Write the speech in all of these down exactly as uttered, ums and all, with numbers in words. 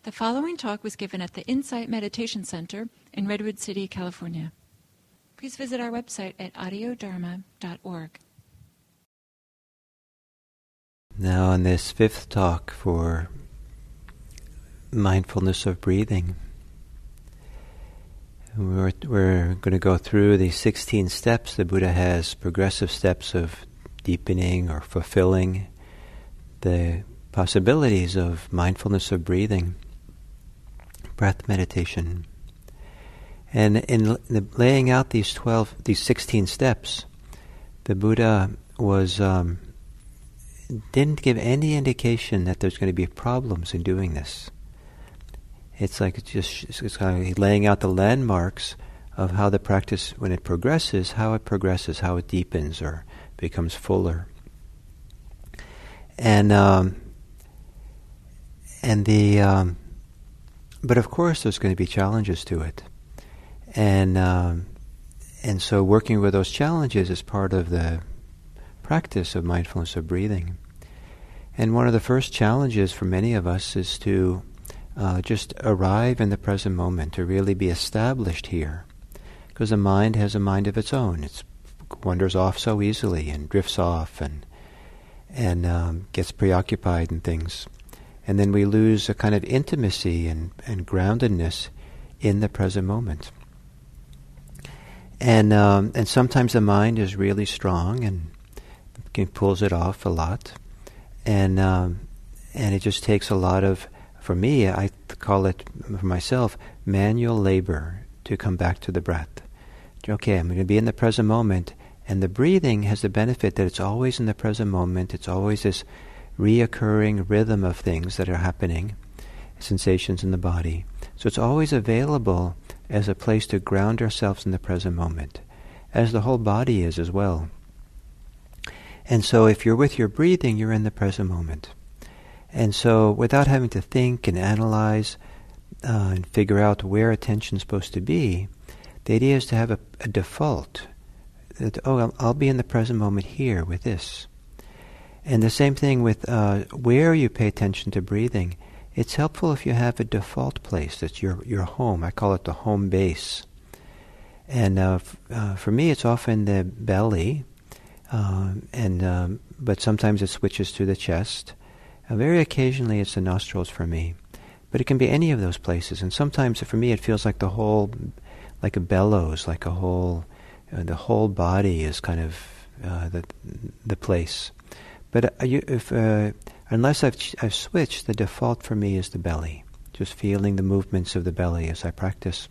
The following talk was given at the Insight Meditation Center in Redwood City, California. Please visit our website at audio dharma dot org. Now on this fifth talk for mindfulness of breathing, we're, we're going to go through the sixteen steps the Buddha has, progressive steps of deepening or fulfilling the possibilities of mindfulness of breathing, breath meditation. And in the, laying out these twelve, these sixteen steps, the Buddha was um, didn't give any indication that there's going to be problems in doing this. It's like it's just it's kind of laying out the landmarks of how the practice, when it progresses, how it progresses, how it deepens or becomes fuller. And um, and the um, but of course there's going to be challenges to it, and um, and so working with those challenges is part of the practice of mindfulness of breathing. And one of the first challenges for many of us is to uh, just arrive in the present moment, to really be established here, because the mind has a mind of its own. It wanders off so easily and drifts off and and um, gets preoccupied in things. And then we lose a kind of intimacy and, and groundedness in the present moment. And um, and sometimes the mind is really strong and pulls it off a lot. And um, and it just takes a lot of, for me, I call it, for myself, manual labor to come back to the breath. Okay, I'm going to be in the present moment, and the breathing has the benefit that it's always in the present moment. It's always this reoccurring rhythm of things that are happening, sensations in the body. So it's always available as a place to ground ourselves in the present moment, as the whole body is as well. And so if you're with your breathing, you're in the present moment. And so without having to think and analyze uh, and figure out where attention's supposed to be, the idea is to have a, a default. That, oh, I'll, I'll be in the present moment here with this. And the same thing with uh, where you pay attention to breathing. It's helpful if you have a default place that's your, your home. I call it the home base. And uh, f- uh, for me, it's often the belly. Um, and um, but sometimes it switches to the chest. Uh, very occasionally it's the nostrils for me, but it can be any of those places. And sometimes for me it feels like the whole, like a bellows, like a whole, uh, the whole body is kind of uh, the the place. But uh, you, if uh, unless I've ch- I've switched, the default for me is the belly, just feeling the movements of the belly as I practice.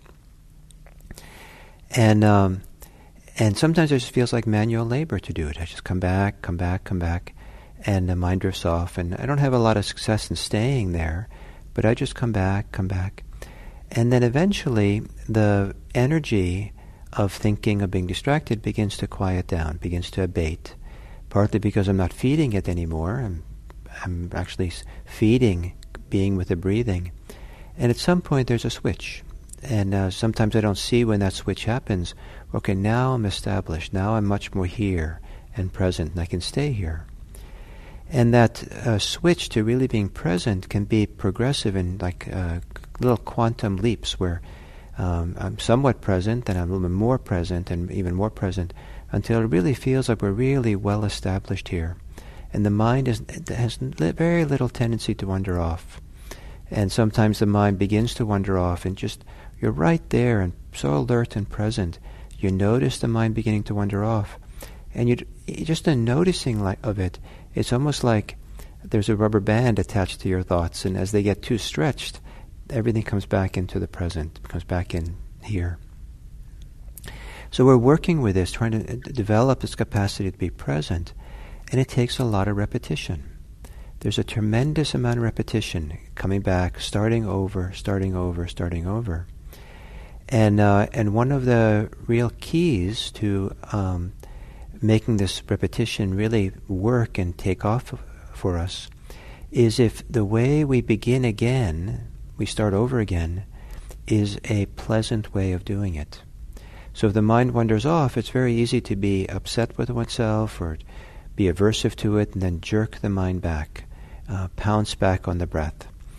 And um, And sometimes it just feels like manual labor to do it. I just come back, come back, come back, and the mind drifts off. And I don't have a lot of success in staying there, but I just come back, come back. And then eventually the energy of thinking, of being distracted, begins to quiet down, begins to abate, partly because I'm not feeding it anymore. I'm, I'm actually feeding being with the breathing. And at some point there's a switch. And uh, sometimes I don't see when that switch happens. Okay, now I'm established. Now I'm much more here and present, and I can stay here. And that uh, switch to really being present can be progressive in like uh, little quantum leaps where um, I'm somewhat present, then I'm a little bit more present, and even more present, until it really feels like we're really well established here. And the mind is, has very little tendency to wander off. And sometimes the mind begins to wander off, and just you're right there and so alert and present. You notice the mind beginning to wander off, and you just in noticing like of it, it's almost like there's a rubber band attached to your thoughts, and as they get too stretched, everything comes back into the present, comes back in here. So we're working with this, trying to d- develop this capacity to be present, and it takes a lot of repetition. There's a tremendous amount of repetition, coming back, starting over, starting over, starting over. And uh, and one of the real keys to um, making this repetition really work and take off for us is if the way we begin again, we start over again, is a pleasant way of doing it. So if the mind wanders off, it's very easy to be upset with oneself or be aversive to it and then jerk the mind back, uh, pounce back on the breath.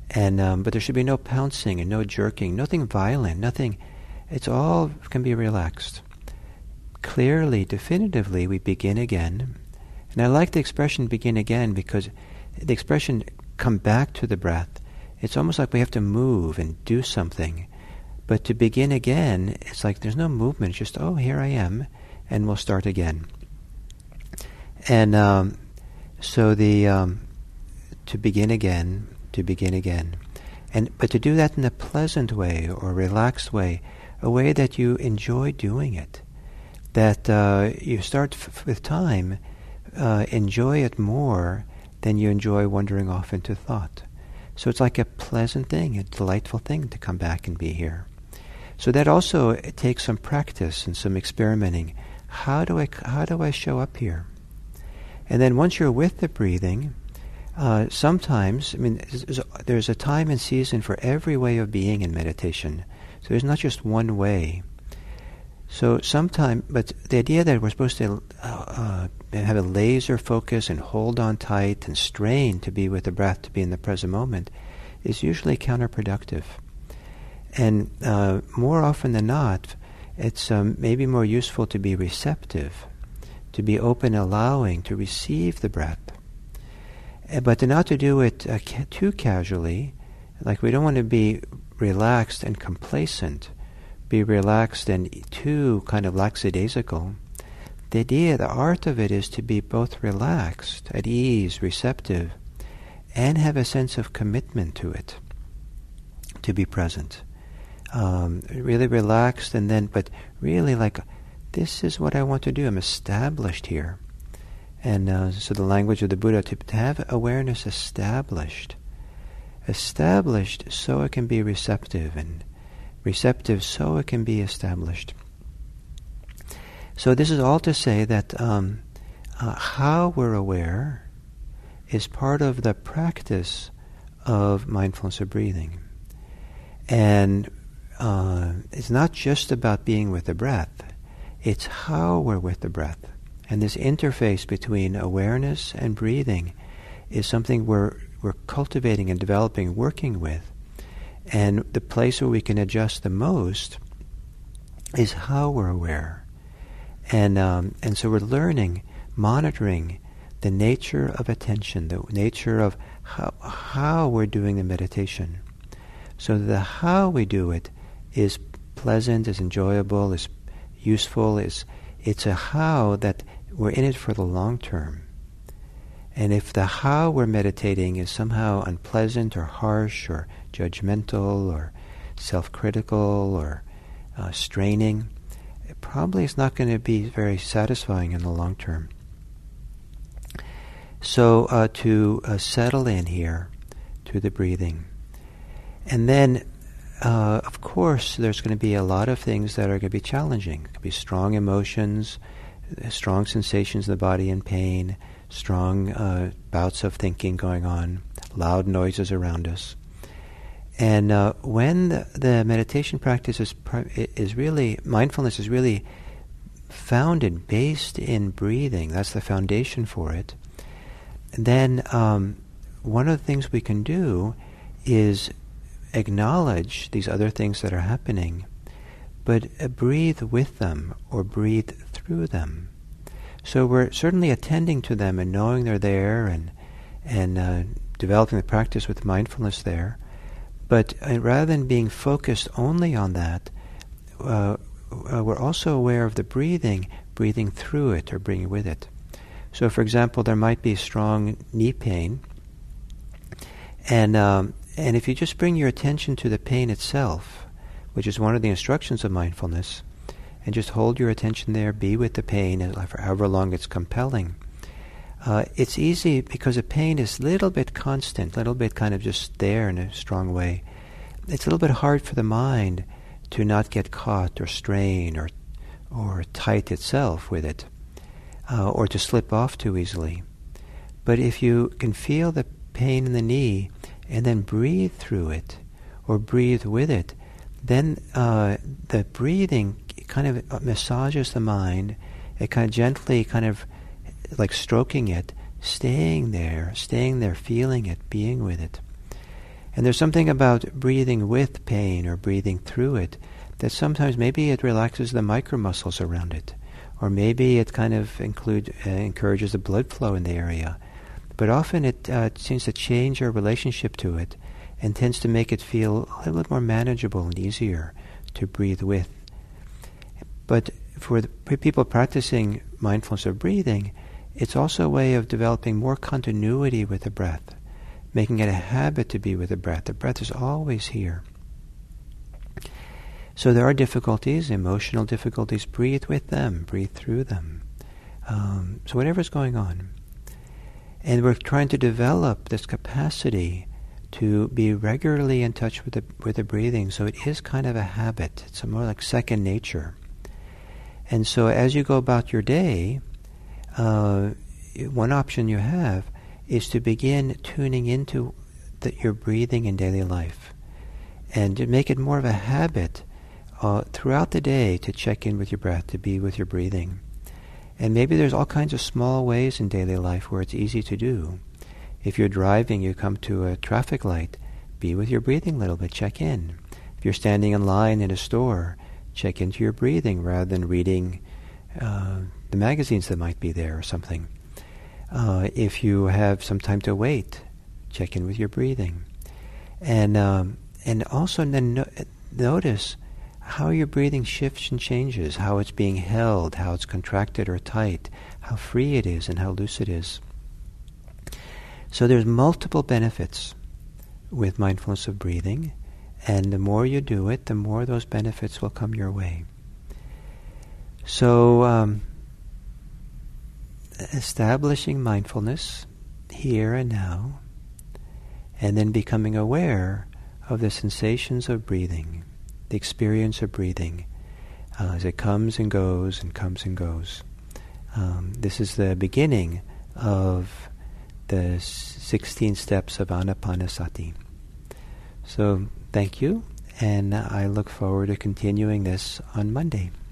And um, but there should be no pouncing and no jerking, nothing violent, nothing. It's all can be relaxed. Clearly, definitively, we begin again. And I like the expression begin again because the expression come back to the breath, it's almost like we have to move and do something. But to begin again, it's like there's no movement, it's just, oh, here I am, and we'll start again. And um, so the um, to begin again, to begin again. and But to do that in a pleasant way or relaxed way, a way that you enjoy doing it, that uh, you start f- with time, uh, enjoy it more than you enjoy wandering off into thought. So it's like a pleasant thing, a delightful thing to come back and be here. So that also it takes some practice and some experimenting. How do I how do I show up here? And then once you're with the breathing, uh, sometimes, I mean, there's, there's a time and season for every way of being in meditation. So there's not just one way. So sometime, but the idea that we're supposed to uh, uh, have a laser focus and hold on tight and strain to be with the breath, to be in the present moment, is usually counterproductive. And uh, more often than not, it's um, maybe more useful to be receptive, to be open, allowing, to receive the breath. Uh, but to not to do it uh, ca- too casually, like we don't want to be relaxed and complacent, be relaxed and too kind of lackadaisical. The idea, the art of it is to be both relaxed, at ease, receptive, and have a sense of commitment to it, to be present. Um, really relaxed, and then, but really like, this is what I want to do. I'm established here. And uh, so the language of the Buddha, to, to have awareness established, established so it can be receptive, and receptive so it can be established. So this is all to say that um, uh, how we're aware is part of the practice of mindfulness of breathing. And uh, it's not just about being with the breath, it's how we're with the breath. And this interface between awareness and breathing is something we're, we're cultivating and developing, working with. And the place where we can adjust the most is how we're aware. And um, and so we're learning, monitoring the nature of attention, the nature of how, how we're doing the meditation. So the how we do it is pleasant, is enjoyable, is useful, is it's a how that we're in it for the long term. And if the how we're meditating is somehow unpleasant or harsh or judgmental or self-critical or uh, straining, it probably is not going to be very satisfying in the long term. So uh, to uh, settle in here to the breathing. And then, uh, of course, there's going to be a lot of things that are going to be challenging. It could be strong emotions, strong sensations in the body and pain, strong uh, bouts of thinking going on, loud noises around us. And uh, when the, the meditation practice is, is really, mindfulness is really founded, based in breathing, that's the foundation for it, then um, one of the things we can do is acknowledge these other things that are happening, but uh, breathe with them or breathe through them. So we're certainly attending to them and knowing they're there and and uh, developing the practice with mindfulness there. But uh, rather than being focused only on that, uh, uh, we're also aware of the breathing, breathing through it or breathing with it. So, for example, there might be strong knee pain, and um, and if you just bring your attention to the pain itself, which is one of the instructions of mindfulness, and just hold your attention there, be with the pain for however long it's compelling. Uh, it's easy because the pain is a little bit constant, a little bit kind of just there in a strong way. It's a little bit hard for the mind to not get caught or strain or or tight itself with it, uh, or to slip off too easily. But if you can feel the pain in the knee and then breathe through it or breathe with it, then uh, the breathing kind of massages the mind. It kind of gently, kind of like stroking it, staying there, staying there, feeling it, being with it. And there's something about breathing with pain or breathing through it that sometimes maybe it relaxes the micromuscles around it, or maybe it kind of include, uh, encourages the blood flow in the area. But often it uh, seems to change our relationship to it and tends to make it feel a little bit more manageable and easier to breathe with. But for the for people practicing mindfulness of breathing, it's also a way of developing more continuity with the breath, making it a habit to be with the breath. The breath is always here. So there are difficulties, emotional difficulties. Breathe with them, breathe through them. Um, so whatever's going on. And we're trying to develop this capacity to be regularly in touch with the with the breathing, so it is kind of a habit. It's a more like second nature. And so as you go about your day, uh, one option you have is to begin tuning into the, your breathing in daily life, and to make it more of a habit uh, throughout the day to check in with your breath, to be with your breathing. And maybe there's all kinds of small ways in daily life where it's easy to do. If you're driving, you come to a traffic light, be with your breathing a little bit, check in. If you're standing in line in a store, check into your breathing rather than reading uh, the magazines that might be there or something. Uh, if you have some time to wait, check in with your breathing. And um, and also then no- notice how your breathing shifts and changes, how it's being held, how it's contracted or tight, how free it is and how loose it is. So there's multiple benefits with mindfulness of breathing, and the more you do it, the more those benefits will come your way. So um, establishing mindfulness here and now, and then becoming aware of the sensations of breathing, the experience of breathing, uh, as it comes and goes and comes and goes. Um, this is the beginning of the sixteen steps of Anapanasati. So thank you, and I look forward to continuing this on Monday.